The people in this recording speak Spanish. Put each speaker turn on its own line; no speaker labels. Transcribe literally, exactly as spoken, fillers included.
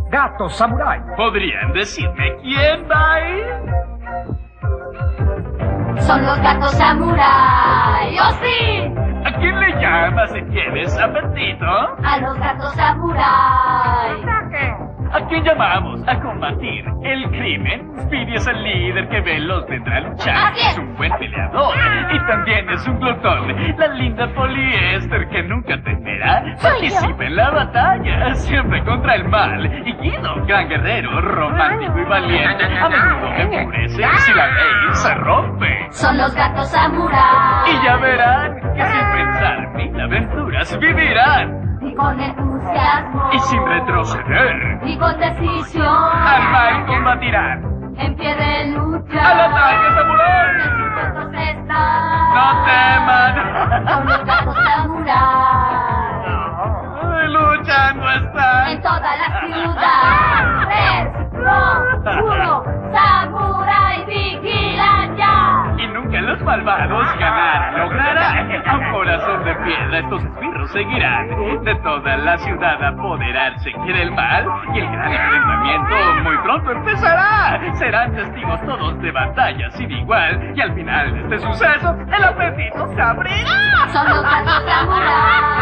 gatos samurái.
¿Podrían decirme quién va a ir?
Son los gatos samurái. ¡Oh, sí!
¿A quién le llamas si tienes apetito?
A los gatos samurái.
¿A quién llamamos a combatir el crimen? Speedy es el líder que veloz vendrá a luchar.
Así es.
Es un buen peleador y también es un glotón. La linda poliéster que nunca temerá participa en la batalla, siempre contra el mal. Y Guido, gran guerrero, romántico y valiente, a menudo enfurece si la ley se rompe.
Son los gatos samurái.
Y ya verán que sin pensar mil aventuras vivirán.
Y con entusiasmo.
Y sin retroceder.
Y con decisión.
Al mal combatirán.
En pie de lucha.
¡Al ataque, samurái!
Dispuestos están.
¡No teman!
Son los gatos samurái.
¡Luchando están!
En toda la ciudad. Tres, dos, uno. Samurái vigilan ya.
Y nunca los malvados ganarán. Lograrán. A un corazón de piedra estos esbirros seguirán. De toda la ciudad apoderarse quiere el mal. Y el gran enfrentamiento muy pronto empezará. Serán testigos todos de batalla sin igual. Y al final de este suceso, el apetito se abrirá.
Son los gatos samurái.